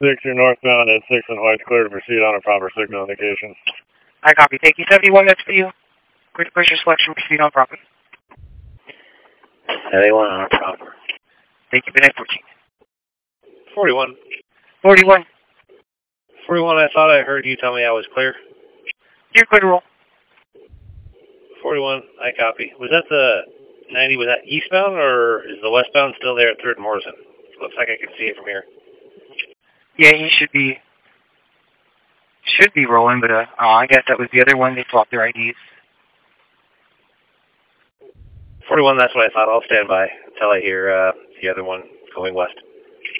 6, you're northbound at 6 and white's clear to proceed on a proper signal indication. I copy. Thank you. 71, that's for you. Clear to push your selection, proceed on proper. 71 on proper. Thank you, Midnight 14. 41. 41. 41, I thought I heard you tell me I was clear. You're clear to roll. 41, I copy. Was that the 90, was that eastbound, or is the westbound still there at 3rd and Morrison? Looks like I can see it from here. Yeah, he should be rolling, but I guess that was the other one. They swapped their IDs. 41, that's what I thought. I'll stand by until I hear the other one going west.